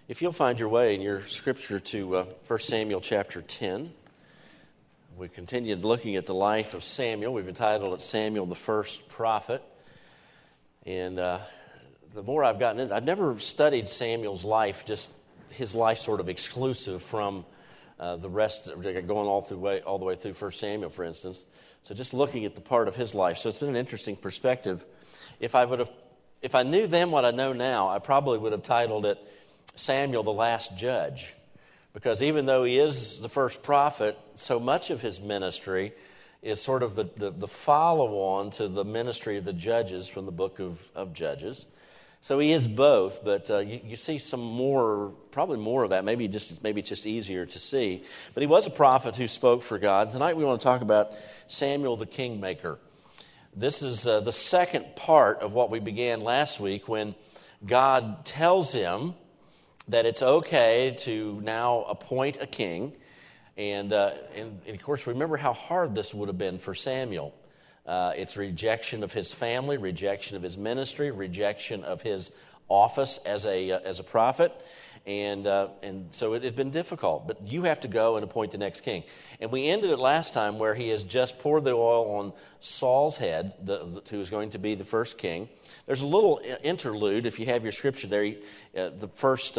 If you'll find your way in your scripture to 1 Samuel chapter 10, we continued looking at the life of Samuel. We've entitled it Samuel the First Prophet. And the more I've gotten into it, I've never studied Samuel's life, just his life sort of exclusive from the rest, going all the way through 1 Samuel, for instance. So just looking at the part of his life. So it's been an interesting perspective. If I knew then what I know now, I probably would have titled it Samuel the Last Judge, because even though he is the first prophet, so much of his ministry is sort of the follow-on to the ministry of the judges from the book of Judges. So he is both, but you see some more, probably more of that. Maybe it's just easier to see. But he was a prophet who spoke for God. Tonight we want to talk about Samuel the Kingmaker. This is the second part of what we began last week when God tells him that it's okay to now appoint a king. And of course, remember how hard this would have been for Samuel. It's rejection of his family, rejection of his ministry, rejection of his office as a prophet. And so it had been difficult. But you have to go and appoint the next king. And we ended it last time where he has just poured the oil on Saul's head, who is going to be the first king. There's a little interlude, if you have your scripture there, the first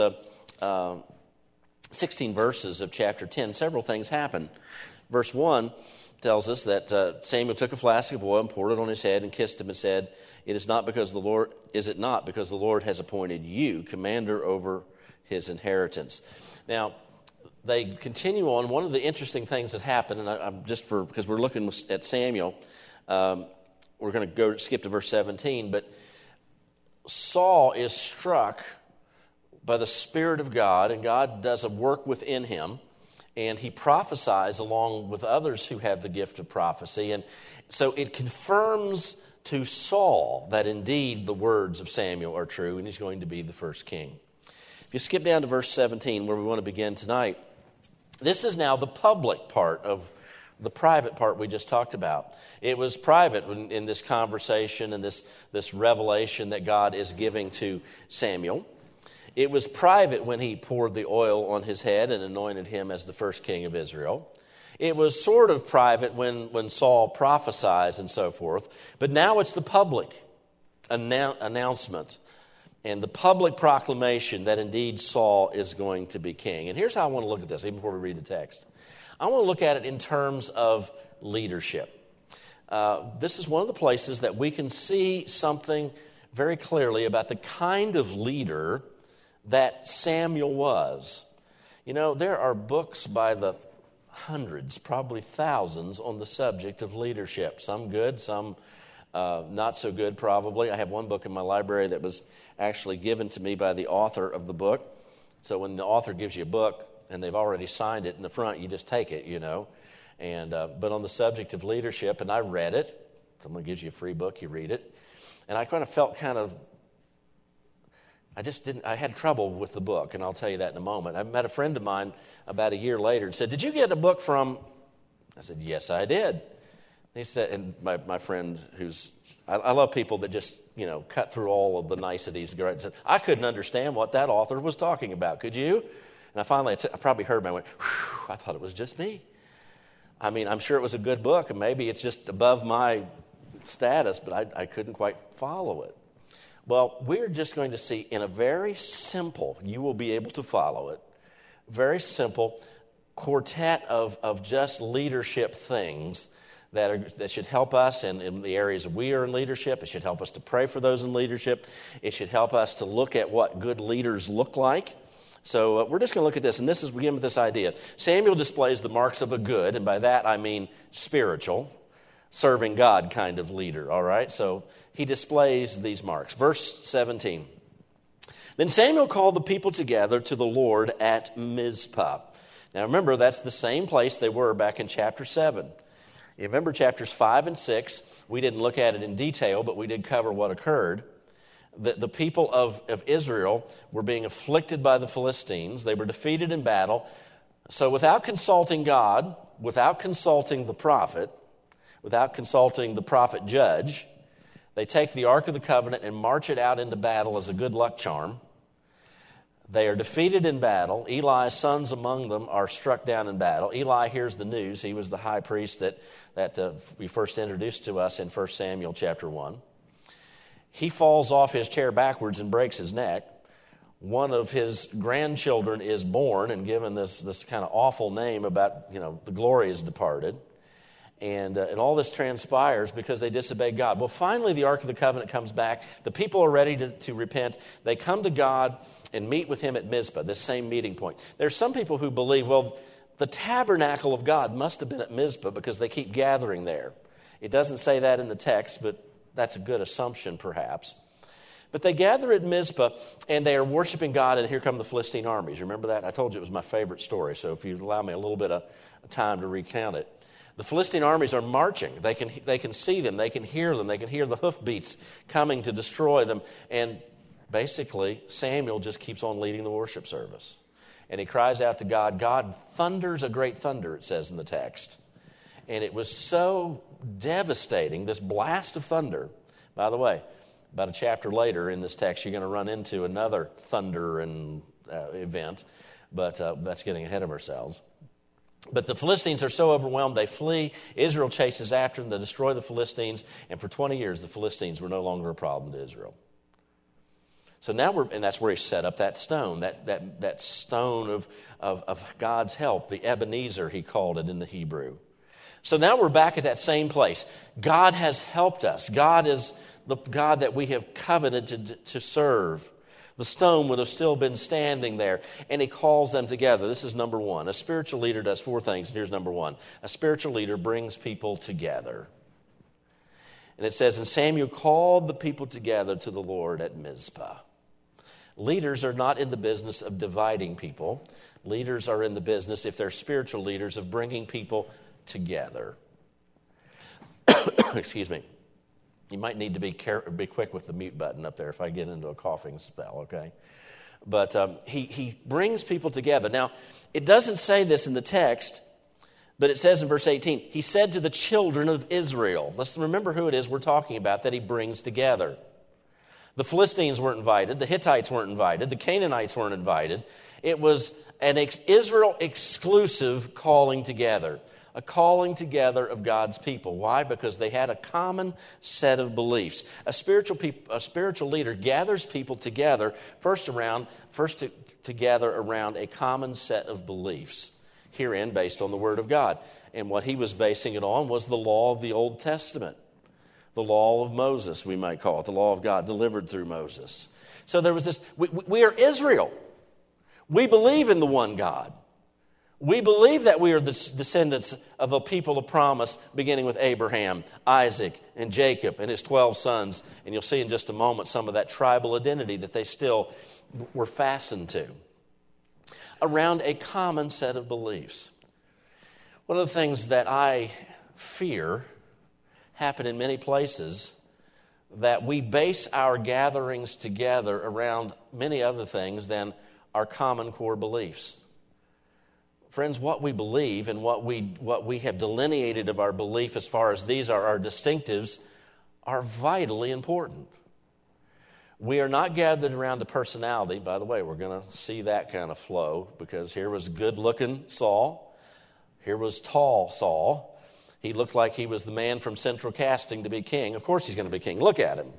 16 verses of chapter 10. Several things happen. Verse 1 tells us that Samuel took a flask of oil and poured it on his head and kissed him and said, is it not because the Lord has appointed you commander over his inheritance? Now, they continue on. One of the interesting things that happened, and because we're looking at Samuel, we're going to skip to verse 17, but Saul is struck by the Spirit of God, and God does a work within him, and he prophesies along with others who have the gift of prophecy. And so it confirms to Saul that indeed the words of Samuel are true, and he's going to be the first king. If you skip down to verse 17, where we want to begin tonight, this is now the public part of the private part we just talked about. It was private in this conversation and this revelation that God is giving to Samuel. It was private when he poured the oil on his head and anointed him as the first king of Israel. It was sort of private when Saul prophesies and so forth. But now it's the public announcement and the public proclamation that indeed Saul is going to be king. And here's how I want to look at this, even before we read the text. I want to look at it in terms of leadership. This is one of the places that we can see something very clearly about the kind of leader that Samuel was. You know, there are books by the hundreds, probably thousands, on the subject of leadership. Some good, some not so good, probably. I have one book in my library that was actually given to me by the author of the book. So when the author gives you a book and they've already signed it in the front, you just take it, you know. And but on the subject of leadership, and I read it. Someone gives you a free book, you read it. And I kind of felt I had trouble with the book, and I'll tell you that in a moment. I met a friend of mine about a year later and said, did you get a book from? I said, yes, I did. And he said, and my friend I love people that just, cut through all of the niceties. And said, I couldn't understand what that author was talking about. Could you? And I probably heard him. I went, whew, I thought it was just me. I mean, I'm sure it was a good book, and maybe it's just above my status, but I couldn't quite follow it. Well, we're just going to see in a very simple, you will be able to follow it, very simple quartet of just leadership things that should help us in the areas we are in leadership. It should help us to pray for those in leadership. It should help us to look at what good leaders look like. So we're just going to look at this, and we begin with this idea. Samuel displays the marks of a good, and by that I mean spiritual, serving God kind of leader, all right? So he displays these marks. Verse 17. Then Samuel called the people together to the Lord at Mizpah. Now remember, that's the same place they were back in chapter 7. You remember chapters 5 and 6, we didn't look at it in detail, but we did cover what occurred. The people of Israel were being afflicted by the Philistines. They were defeated in battle. So without consulting God, without consulting the prophet judge, they take the Ark of the Covenant and march it out into battle as a good luck charm. They are defeated in battle. Eli's sons among them are struck down in battle. Eli hears the news. He was the high priest that we first introduced to us in 1 Samuel chapter 1. He falls off his chair backwards and breaks his neck. One of his grandchildren is born and given this kind of awful name about, the glory is departed. And all this transpires because they disobeyed God. Well, finally, the Ark of the Covenant comes back. The people are ready to repent. They come to God and meet with him at Mizpah, this same meeting point. There's some people who believe, well, the tabernacle of God must have been at Mizpah because they keep gathering there. It doesn't say that in the text, but that's a good assumption, perhaps. But they gather at Mizpah, and they are worshiping God, and here come the Philistine armies. Remember that? I told you it was my favorite story, so if you allow me a little bit of time to recount it. The Philistine armies are marching. They can see them. They can hear them. They can hear the hoofbeats coming to destroy them. And basically, Samuel just keeps on leading the worship service. And he cries out to God. God thunders a great thunder, it says in the text. And it was so devastating, this blast of thunder. By the way, about a chapter later in this text, you're going to run into another thunder and event. But that's getting ahead of ourselves. But the Philistines are so overwhelmed, they flee. Israel chases after them. They destroy the Philistines. And for 20 years, the Philistines were no longer a problem to Israel. So now and that's where he set up that stone, that stone of God's help, the Ebenezer, he called it in the Hebrew. So now we're back at that same place. God has helped us. God is the God that we have covenanted to serve. The stone would have still been standing there, and he calls them together. This is number one. A spiritual leader does four things. Here's number one. A spiritual leader brings people together. And it says, and Samuel called the people together to the Lord at Mizpah. Leaders are not in the business of dividing people. Leaders are in the business, if they're spiritual leaders, of bringing people together. Excuse me. You might need to be quick with the mute button up there if I get into a coughing spell, okay? But he brings people together. Now, it doesn't say this in the text, but it says in verse 18, he said to the children of Israel. Let's remember who it is we're talking about that he brings together. The Philistines weren't invited. The Hittites weren't invited. The Canaanites weren't invited. It was an Israel exclusive calling together. A calling together of God's people. Why? Because they had a common set of beliefs. A spiritual leader gathers people together to gather around a common set of beliefs. Herein, based on the Word of God. And what he was basing it on was the law of the Old Testament. The law of Moses, we might call it. The law of God delivered through Moses. So there was this, we are Israel. We believe in the one God. We believe that we are the descendants of a people of promise, beginning with Abraham, Isaac, and Jacob, and his 12 sons. And you'll see in just a moment some of that tribal identity that they still were fastened to, around a common set of beliefs. One of the things that I fear happen in many places, that we base our gatherings together around many other things than our common core beliefs. Friends, what we believe and what we have delineated of our belief as far as these are our distinctives are vitally important. We are not gathered around a personality. By the way, we're going to see that kind of flow, because here was good-looking Saul. Here was tall Saul. He looked like he was the man from Central Casting to be king. Of course he's going to be king. Look at him.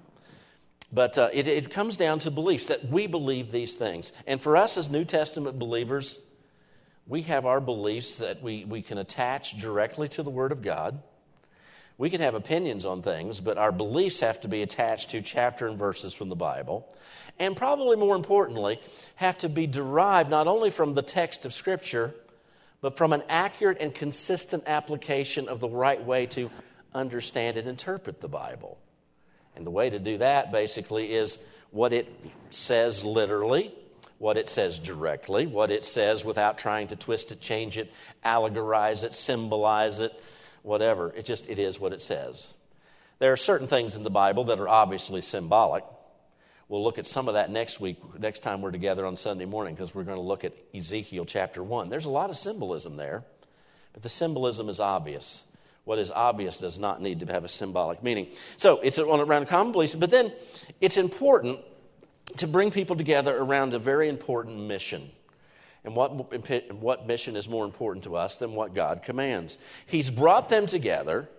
But it comes down to beliefs, that we believe these things. And for us as New Testament believers, we have our beliefs that we can attach directly to the Word of God. We can have opinions on things, but our beliefs have to be attached to chapter and verses from the Bible. And probably more importantly, have to be derived not only from the text of Scripture, but from an accurate and consistent application of the right way to understand and interpret the Bible. And the way to do that basically is what it says literally, what it says directly, what it says without trying to twist it, change it, allegorize it, symbolize it, whatever. It is what it says. There are certain things in the Bible that are obviously symbolic. We'll look at some of that next week, next time we're together on Sunday morning, because we're going to look at Ezekiel chapter 1. There's a lot of symbolism there, but the symbolism is obvious. What is obvious does not need to have a symbolic meaning. So it's around common beliefs, but then it's important to bring people together around a very important mission. And what mission is more important to us than what God commands? He's brought them together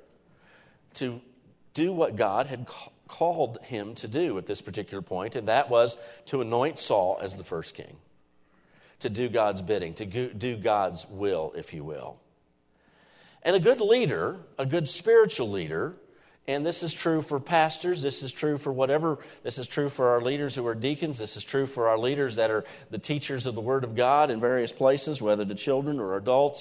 to do what God had called him to do at this particular point, and that was to anoint Saul as the first king, to do God's bidding, to do God's will, if you will. And a good leader, a good spiritual leader, and this is true for pastors, this is true for our leaders who are deacons, this is true for our leaders that are the teachers of the Word of God in various places, whether to children or adults.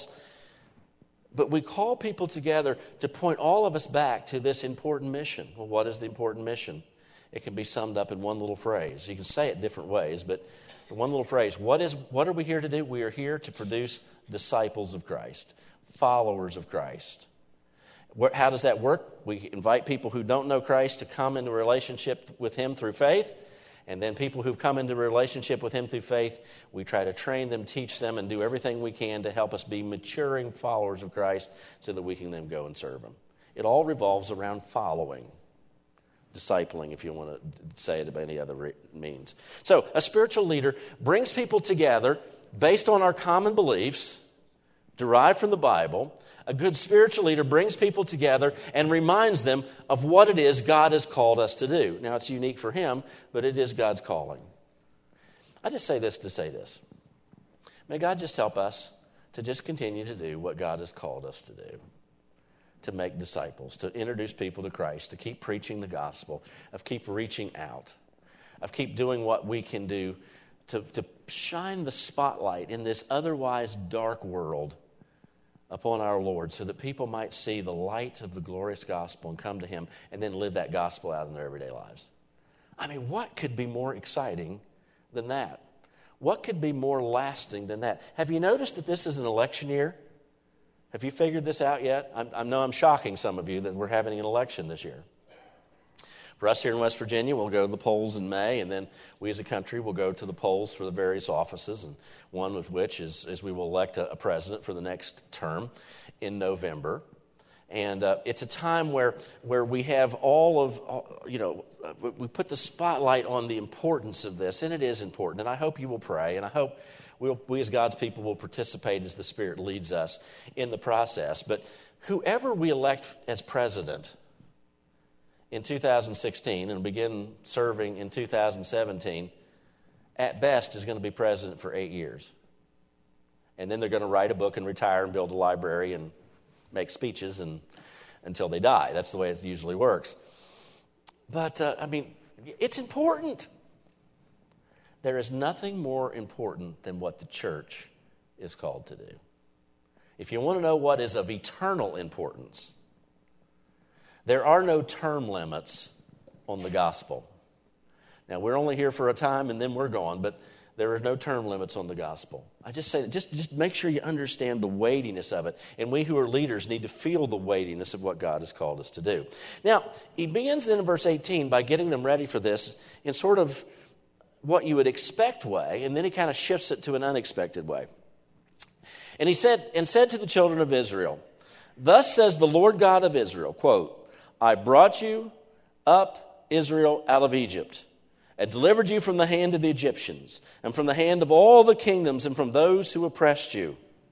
But we call people together to point all of us back to this important mission. Well, what is the important mission? It can be summed up in one little phrase. You can say it different ways, but the one little phrase, what are we here to do? We are here to produce disciples of Christ, followers of Christ. How does that work? We invite people who don't know Christ to come into a relationship with him through faith. And then people who've come into a relationship with him through faith, we try to train them, teach them, and do everything we can to help us be maturing followers of Christ so that we can then go and serve him. It all revolves around following, discipling, if you want to say it by any other means. So a spiritual leader brings people together based on our common beliefs, derived from the Bible. A good spiritual leader brings people together and reminds them of what it is God has called us to do. Now, it's unique for him, but it is God's calling. I just say this to say this. May God just help us to just continue to do what God has called us to do, to make disciples, to introduce people to Christ, to keep preaching the gospel, of keep reaching out, of keep doing what we can do to shine the spotlight in this otherwise dark world upon our Lord, so that people might see the light of the glorious gospel and come to him and then live that gospel out in their everyday lives. I mean, what could be more exciting than that? What could be more lasting than that? Have you noticed that this is an election year? Have you figured this out yet? I know I'm shocking some of you that we're having an election this year. For us here in West Virginia, we'll go to the polls in May, and then we as a country will go to the polls for the various offices, and one of which is we will elect a president for the next term in November. And it's a time where we have we put the spotlight on the importance of this, and it is important. And I hope you will pray, and I hope we as God's people will participate as the Spirit leads us in the process. But whoever we elect as president in 2016 and begin serving in 2017, at best is going to be president for 8 years. And then they're going to write a book and retire and build a library and make speeches until they die. That's the way it usually works. But, it's important. There is nothing more important than what the church is called to do. If you want to know what is of eternal importance, there are no term limits on the gospel. Now, we're only here for a time and then we're gone, but there are no term limits on the gospel. I just say that just make sure you understand the weightiness of it. And we who are leaders need to feel the weightiness of what God has called us to do. Now, he begins then in verse 18 by getting them ready for this in sort of what you would expect way, and then he kind of shifts it to an unexpected way. And he said to the children of Israel, "Thus says the Lord God of Israel," quote, "I brought you up, Israel, out of Egypt, and delivered you from the hand of the Egyptians, and from the hand of all the kingdoms, and from those who oppressed you."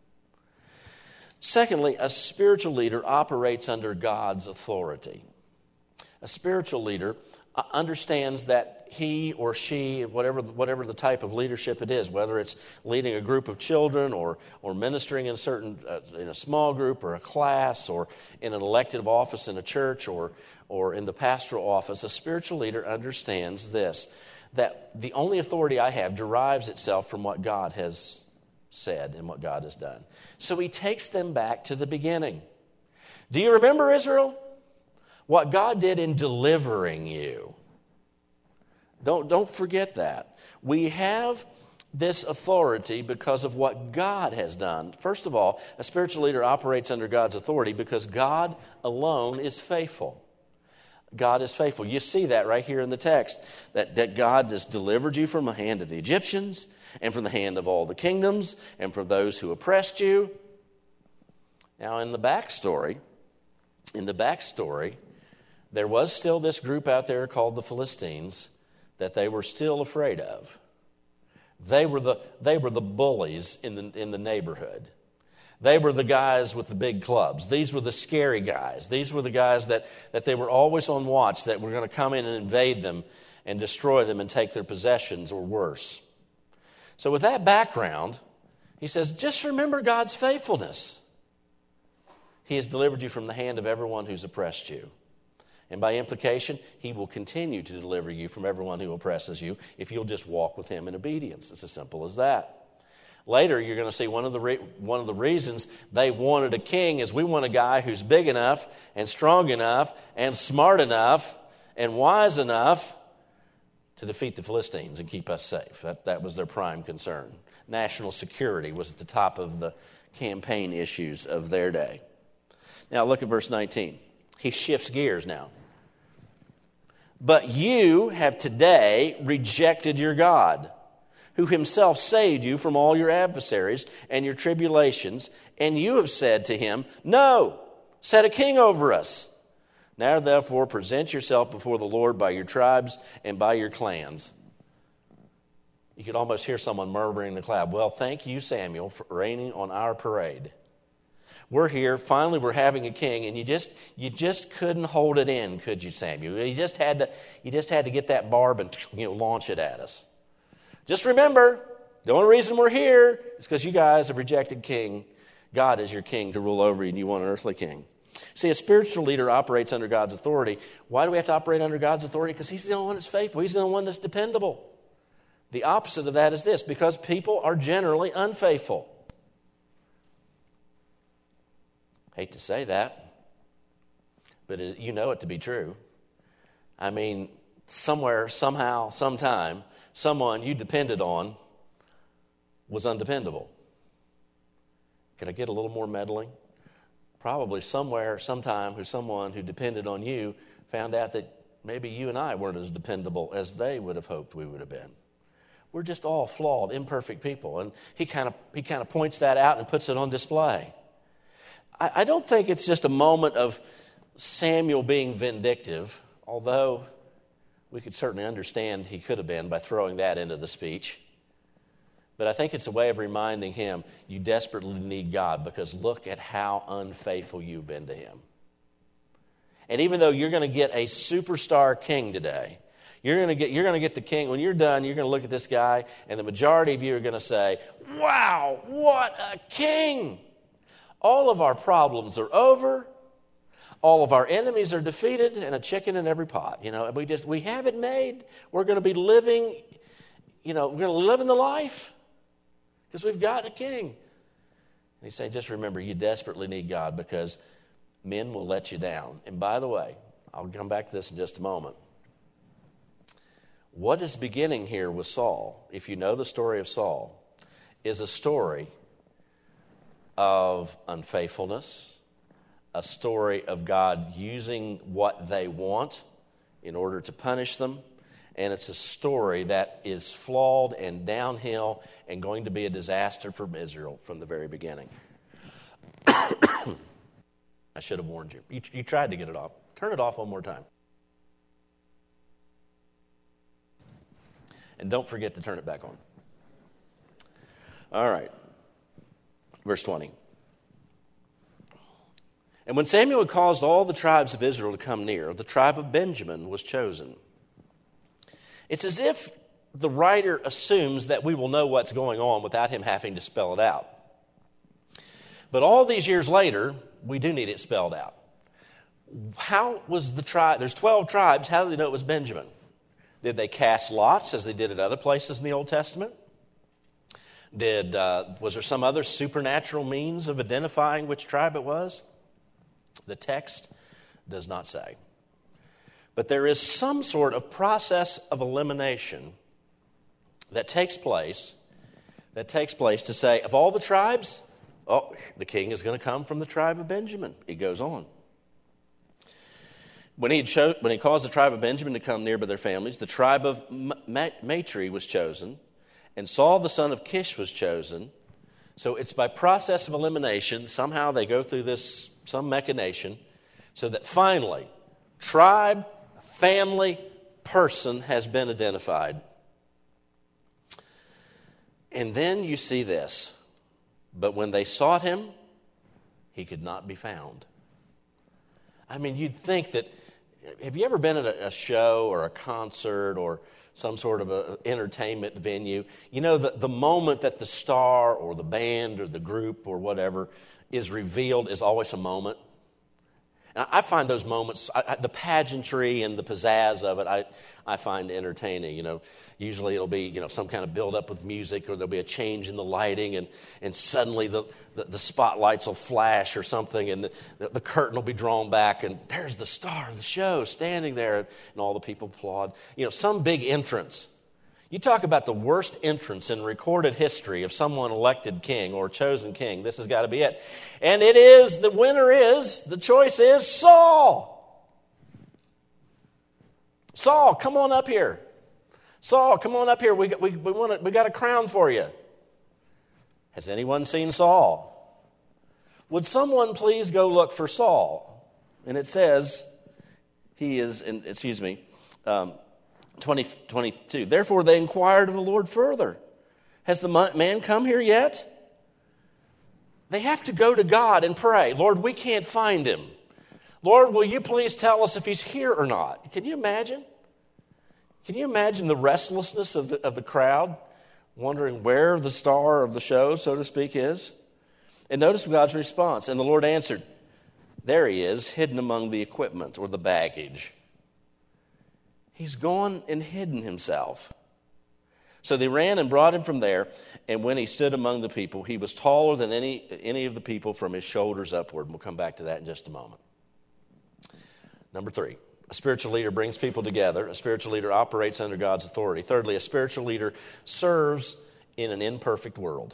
Secondly, a spiritual leader operates under God's authority. A spiritual leader understands that he or she, whatever the type of leadership it is, whether it's leading a group of children or ministering in a small group or a class or in an elected office in a church or in the pastoral office, a spiritual leader understands this, that the only authority I have derives itself from what God has said and what God has done. So he takes them back to the beginning. Do you remember, Israel? What God did in delivering you. Don't forget that. We have this authority because of what God has done. First of all, a spiritual leader operates under God's authority because God alone is faithful. God is faithful. You see that right here in the text, that God has delivered you from the hand of the Egyptians and from the hand of all the kingdoms and from those who oppressed you. Now, in the backstory, there was still this group out there called the Philistines that they were still afraid of. They were the bullies in the neighborhood. They were the guys with the big clubs. These were the scary guys. These were the guys that they were always on watch, that were going to come in and invade them and destroy them and take their possessions or worse. So with that background, he says, just remember God's faithfulness. He has delivered you from the hand of everyone who's oppressed you. And by implication, he will continue to deliver you from everyone who oppresses you if you'll just walk with him in obedience. It's as simple as that. Later, you're going to see one of the reasons they wanted a king is we want a guy who's big enough and strong enough and smart enough and wise enough to defeat the Philistines and keep us safe. That was their prime concern. National security was at the top of the campaign issues of their day. Now look at verse 19. He shifts gears now. But you have today rejected your God, who himself saved you from all your adversaries and your tribulations, and you have said to him, no, set a king over us. Now therefore present yourself before the Lord by your tribes and by your clans. You could almost hear someone murmuring in the cloud, well, thank you, Samuel, for raining on our parade. We're here, finally we're having a king, and you just couldn't hold it in, could you, Samuel? You just had to get that barb and launch it at us. Just remember, the only reason we're here is because you guys have rejected king. God is your king to rule over you, and you want an earthly king. See, a spiritual leader operates under God's authority. Why do we have to operate under God's authority? Because he's the only one that's faithful. He's the only one that's dependable. The opposite of that is this, because people are generally unfaithful. Hate to say that, but you know it to be true. I mean, somewhere, somehow, sometime, someone you depended on was undependable. Could I get a little more meddling? Probably somewhere, sometime, someone who depended on you found out that maybe you and I weren't as dependable as they would have hoped we would have been. We're just all flawed, imperfect people, and he kind of points that out and puts it on display. I don't think it's just a moment of Samuel being vindictive, although we could certainly understand he could have been by throwing that into the speech. But I think it's a way of reminding him, you desperately need God because look at how unfaithful you've been to him. And even though you're going to get a superstar king today, you're going to get the king. When you're done, you're going to look at this guy, and the majority of you are going to say, wow, what a king! All of our problems are over. All of our enemies are defeated, and a chicken in every pot. We have it made. We're going to be living, we're going to live in the life because we've got a king. And he's saying, just remember, you desperately need God because men will let you down. And by the way, I'll come back to this in just a moment. What is beginning here with Saul, if you know the story of Saul, is a story of unfaithfulness, a story of God using what they want in order to punish them, and it's a story that is flawed and downhill and going to be a disaster for Israel from the very beginning. I should have warned you. You tried to get it off. Turn it off one more time. And don't forget to turn it back on. All right. Verse 20. And when Samuel had caused all the tribes of Israel to come near, the tribe of Benjamin was chosen. It's as if the writer assumes that we will know what's going on without him having to spell it out. But all these years later, we do need it spelled out. How was the tribe? There's 12 tribes. How do they know it was Benjamin? Did they cast lots as they did at other places in the Old Testament? Was there some other supernatural means of identifying which tribe it was? The text does not say. But there is some sort of process of elimination that takes place to say, of all the tribes, the king is going to come from the tribe of Benjamin. It goes on. When he caused the tribe of Benjamin to come near by their families, the tribe of Matri was chosen, and Saul the son of Kish was chosen. So it's by process of elimination. Somehow they go through some machination, so that finally, tribe, family, person has been identified. And then you see this. But when they sought him, he could not be found. I mean, you'd think that, have you ever been at a show or a concert or some sort of an entertainment venue? You know, the moment that the star or the band or the group or whatever is revealed is always a moment. And I find those moments, the pageantry and the pizzazz of it, I find entertaining. You know, usually it'll be, you know, some kind of build-up with music, or there'll be a change in the lighting, and suddenly the spotlights will flash or something, and the curtain will be drawn back, and there's the star of the show standing there, and all the people applaud. You know, some big entrance. You talk about the worst entrance in recorded history of someone elected king or chosen king. This has got to be it. And it is, the winner is, the choice is Saul. Saul, come on up here. Saul, come on up here. We got a crown for you. Has anyone seen Saul? Would someone please go look for Saul? And it says, he is, 22. Therefore they inquired of the Lord further. Has the man come here yet? They have to go to God and pray. Lord, we can't find him. Lord, will you please tell us if he's here or not? Can you imagine? Can you imagine the restlessness of the crowd, wondering where the star of the show, so to speak, is? And notice God's response. And the Lord answered, there he is, hidden among the equipment or the baggage. He's gone and hidden himself. So they ran and brought him from there, and when he stood among the people, he was taller than any of the people from his shoulders upward. We'll come back to that in just a moment. Number 3, a spiritual leader brings people together. A spiritual leader operates under God's authority. Thirdly, a spiritual leader serves in an imperfect world.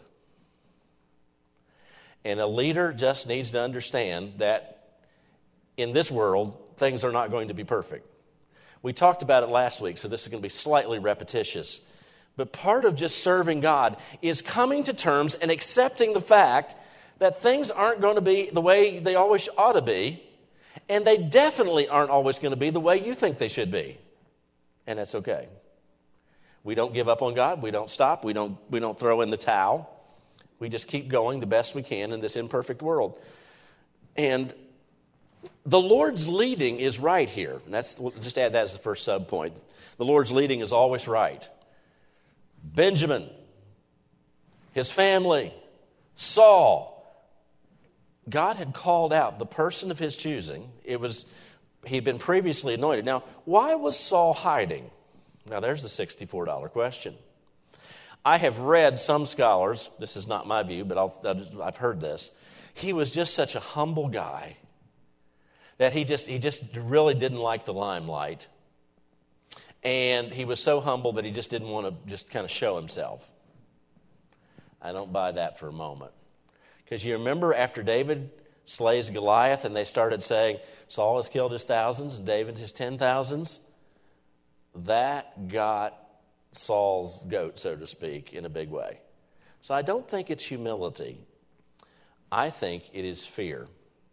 And a leader just needs to understand that in this world, things are not going to be perfect. We talked about it last week, so this is going to be slightly repetitious. But part of just serving God is coming to terms and accepting the fact that things aren't going to be the way they always ought to be, and they definitely aren't always going to be the way you think they should be. And that's okay. We don't give up on God. We don't stop. We don't throw in the towel. We just keep going the best we can in this imperfect world. And the Lord's leading is right here. And just add that as the first sub-point. The Lord's leading is always right. Benjamin, his family, Saul. God had called out the person of his choosing. He'd been previously anointed. Now, why was Saul hiding? Now, there's the $64 question. I have read some scholars, this is not my view, but I've heard this. He was just such a humble guy that he just really didn't like the limelight. And he was so humble that he just didn't want to just kind of show himself. I don't buy that for a moment. Because you remember after David slays Goliath and they started saying, Saul has killed his thousands and David his 10,000s? That got Saul's goat, so to speak, in a big way. So I don't think it's humility. I think it is fear.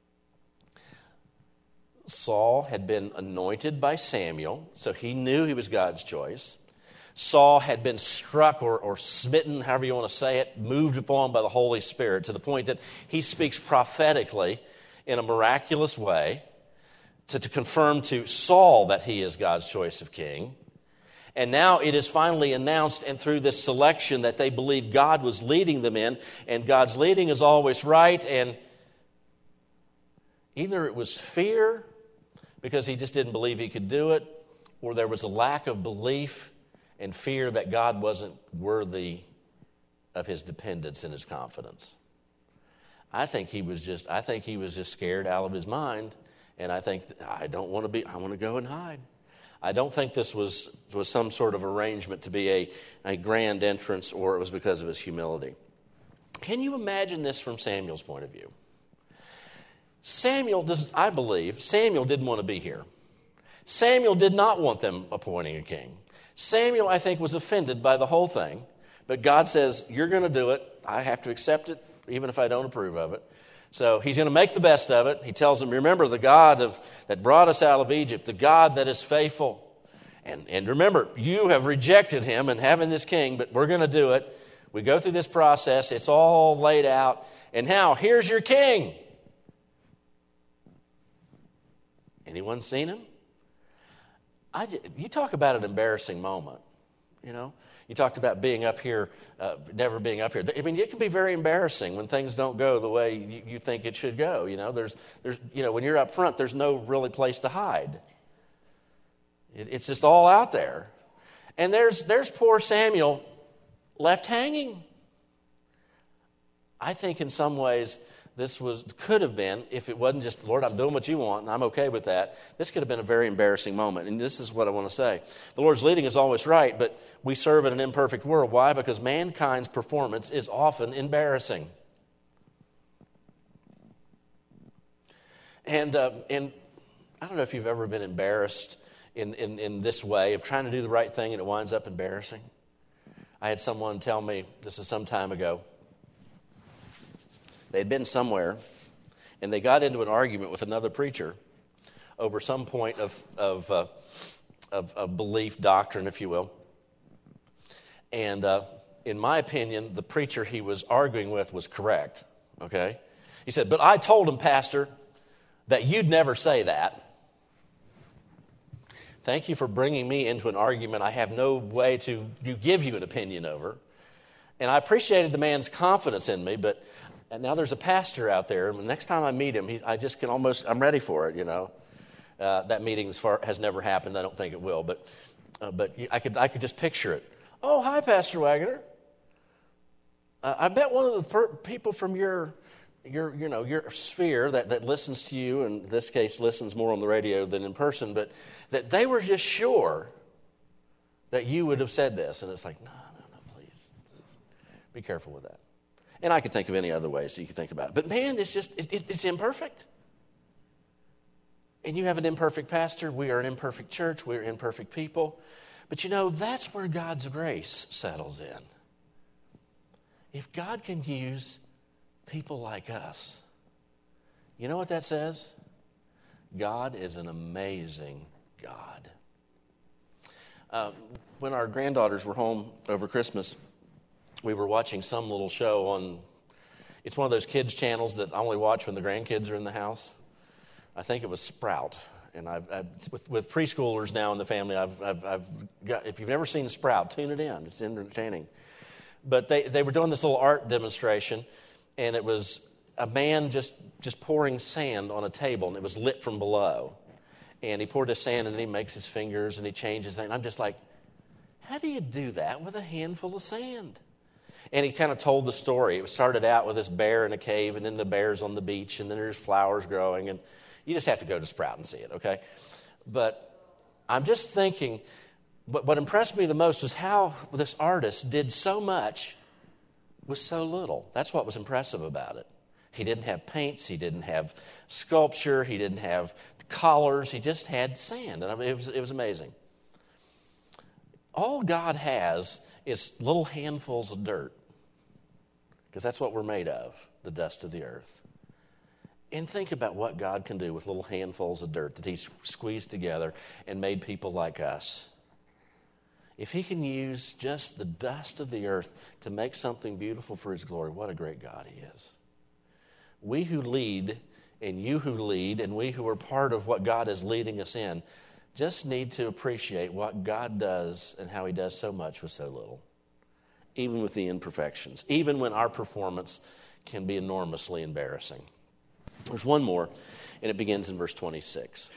Saul had been anointed by Samuel, so he knew he was God's choice. Saul had been struck or smitten, however you want to say it, moved upon by the Holy Spirit to the point that he speaks prophetically in a miraculous way to confirm to Saul that he is God's choice of king. And now it is finally announced, and through this selection that they believed God was leading them in, and God's leading is always right, and either it was fear because he just didn't believe he could do it, or there was a lack of belief and fear that God wasn't worthy of his dependence and his confidence. I think he was just scared out of his mind, and I think I want to go and hide. I don't think this was some sort of arrangement to be a grand entrance, or it was because of his humility. Can you imagine this from Samuel's point of view? I believe Samuel didn't want to be here. Samuel did not want them appointing a king. Samuel, I think, was offended by the whole thing. But God says, you're going to do it. I have to accept it, even if I don't approve of it. So he's going to make the best of it. He tells them, remember the God that brought us out of Egypt, the God that is faithful. And remember, you have rejected him and having this king, but we're going to do it. We go through this process. It's all laid out. And now, here's your king. Anyone seen him? You talk about an embarrassing moment, you know. You talked about being up here, never being up here. I mean, it can be very embarrassing when things don't go the way you think it should go. You know, there's, when you're up front, there's no really place to hide. It's just all out there. And there's poor Samuel left hanging. I think in some ways this could have been, if it wasn't just, Lord, I'm doing what you want, and I'm okay with that, this could have been a very embarrassing moment. And this is what I want to say. The Lord's leading is always right, but we serve in an imperfect world. Why? Because mankind's performance is often embarrassing. And I don't know if you've ever been embarrassed in this way of trying to do the right thing and it winds up embarrassing. I had someone tell me, this is some time ago, they'd been somewhere, and they got into an argument with another preacher over some point of belief, doctrine, if you will. And in my opinion, the preacher he was arguing with was correct, okay? He said, but I told him, Pastor, that you'd never say that. Thank you for bringing me into an argument I have no way to give you an opinion over. And I appreciated the man's confidence in me, but and now there's a pastor out there, and the next time I meet him, I'm ready for it, you know. That meeting has never happened. I don't think it will, but I could just picture it. Oh, hi, Pastor Wagoner. I bet one of the people from your sphere that listens to you, in this case listens more on the radio than in person, but that they were just sure that you would have said this. And it's like, no, please. Be careful with that. And I could think of any other ways that you could think about it. But man, it's imperfect. And you have an imperfect pastor. We are an imperfect church. We are imperfect people. But you know, that's where God's grace settles in. If God can use people like us, you know what that says? God is an amazing God. When our granddaughters were home over Christmas, we were watching some little show on, it's one of those kids channels that I only watch when the grandkids are in the house. I think it was Sprout. And with preschoolers now in the family, I've got, if you've never seen Sprout, tune it in. It's entertaining. But they were doing this little art demonstration, and it was a man just pouring sand on a table, and it was lit from below. And he poured his sand, and then he makes his fingers, and he changes things. I'm just like, how do you do that with a handful of sand? And he kind of told the story. It started out with this bear in a cave, and then the bear's on the beach, and then there's flowers growing. And you just have to go to Sprout and see it, okay? But I'm just thinking, what impressed me the most was how this artist did so much with so little. That's what was impressive about it. He didn't have paints. He didn't have sculpture. He didn't have colors. He just had sand. And it was amazing. All God has is little handfuls of dirt, because that's what we're made of, the dust of the earth. And think about what God can do with little handfuls of dirt that He's squeezed together and made people like us. If He can use just the dust of the earth to make something beautiful for His glory, what a great God He is. We who lead, and you who lead, and we who are part of what God is leading us in, just need to appreciate what God does and how He does so much with so little, even with the imperfections, even when our performance can be enormously embarrassing. There's one more, and it begins in verse 26.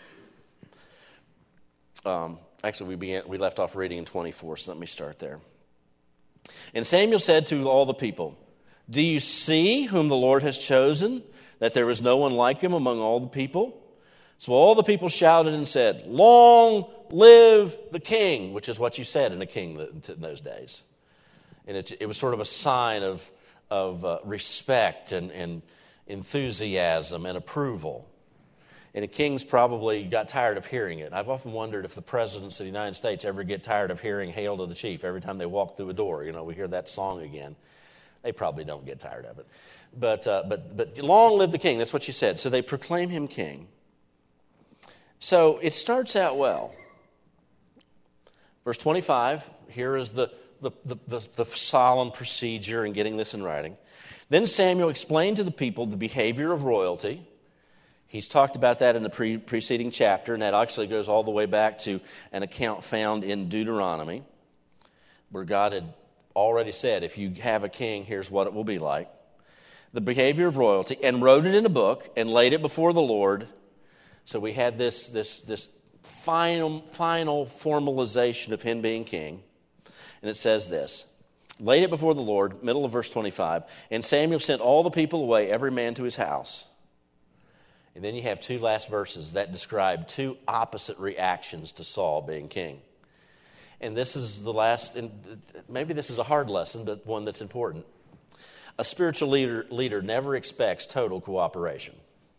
Actually, we left off reading in 24, so let me start there. And Samuel said to all the people, "Do you see whom the Lord has chosen, that there is no one like him among all the people?" So all the people shouted and said, "Long live the king," which is what you said in a king in those days. And it was sort of a sign of respect and enthusiasm and approval. And the kings probably got tired of hearing it. I've often wondered if the presidents of the United States ever get tired of hearing "Hail to the Chief" every time they walk through a door. You know, we hear that song again. They probably don't get tired of it. But long live the king. That's what you said. So they proclaim him king. So it starts out well. Verse 25, here is the solemn procedure in getting this in writing. Then Samuel explained to the people the behavior of royalty. He's talked about that in the preceding chapter, and that actually goes all the way back to an account found in Deuteronomy, where God had already said, if you have a king, here's what it will be like. The behavior of royalty, and wrote it in a book and laid it before the Lord. So we had this final formalization of him being king. And it says this, laid it before the Lord, middle of verse 25, and Samuel sent all the people away, every man to his house. And then you have two last verses that describe two opposite reactions to Saul being king. And this is the last, and maybe this is a hard lesson, but one that's important. A spiritual leader never expects total cooperation.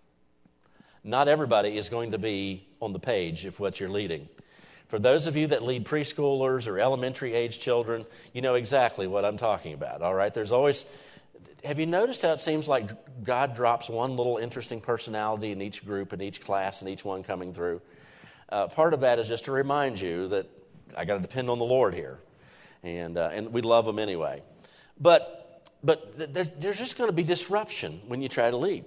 Not everybody is going to be on the page of what you're leading. For those of you that lead preschoolers or elementary age children, you know exactly what I'm talking about, all right? There's always, have you noticed how it seems like God drops one little interesting personality in each group, in each class, and each one coming through? Part of that is just to remind you that I got to depend on the Lord here, and we love Him anyway. But there's just going to be disruption when you try to lead.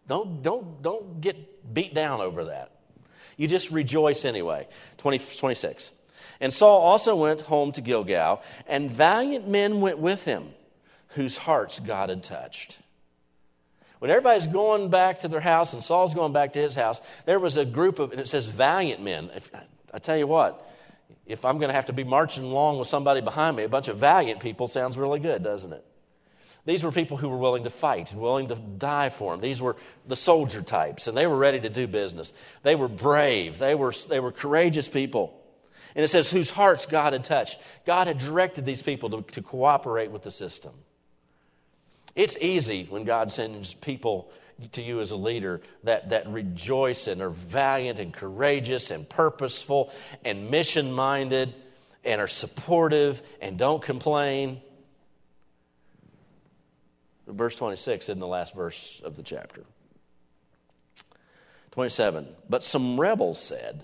Don't get beat down over that. You just rejoice anyway. 26. And Saul also went home to Gilgal, and valiant men went with him, whose hearts God had touched. When everybody's going back to their house and Saul's going back to his house, there was a group of, and it says valiant men. I tell you what, if I'm going to have to be marching along with somebody behind me, a bunch of valiant people sounds really good, doesn't it? These were people who were willing to fight and willing to die for him. These were the soldier types, and they were ready to do business. They were brave. They were courageous people. And it says, whose hearts God had touched. God had directed these people to cooperate with the system. It's easy when God sends people to you as a leader that rejoice and are valiant and courageous and purposeful and mission-minded and are supportive and don't complain. Verse 26 in the last verse of the chapter. 27, but some rebels said,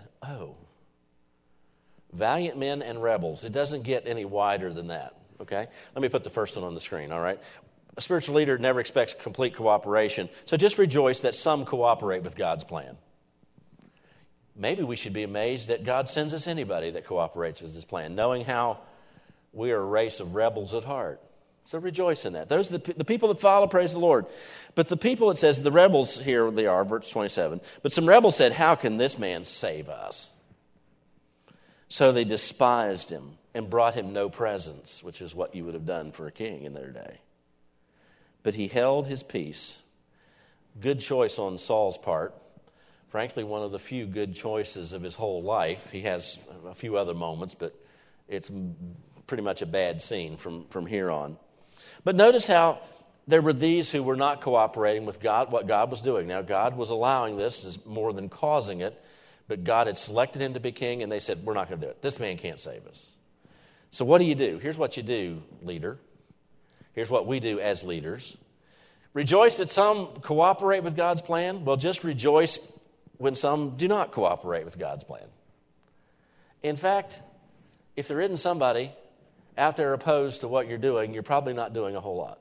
valiant men and rebels. It doesn't get any wider than that, okay? Let me put the first one on the screen, all right? A spiritual leader never expects complete cooperation, so just rejoice that some cooperate with God's plan. Maybe we should be amazed that God sends us anybody that cooperates with His plan, knowing how we are a race of rebels at heart. So rejoice in that. Those are the people that follow, praise the Lord. But the people, it says, the rebels, here they are, verse 27. But some rebels said, how can this man save us? So they despised him and brought him no presents, which is what you would have done for a king in their day. But he held his peace. Good choice on Saul's part. Frankly, one of the few good choices of his whole life. He has a few other moments, but it's pretty much a bad scene from here on. But notice how there were these who were not cooperating with God, what God was doing. Now, God was allowing this as more than causing it, but God had selected him to be king, and they said, we're not going to do it. This man can't save us. So what do? Here's what you do, leader. Here's what we do as leaders. Rejoice that some cooperate with God's plan. Well, just rejoice when some do not cooperate with God's plan. In fact, if there isn't somebody out there opposed to what you're doing, you're probably not doing a whole lot.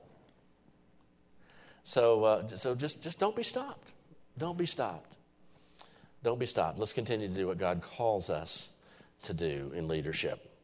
So just don't be stopped. Don't be stopped. Don't be stopped. Let's continue to do what God calls us to do in leadership.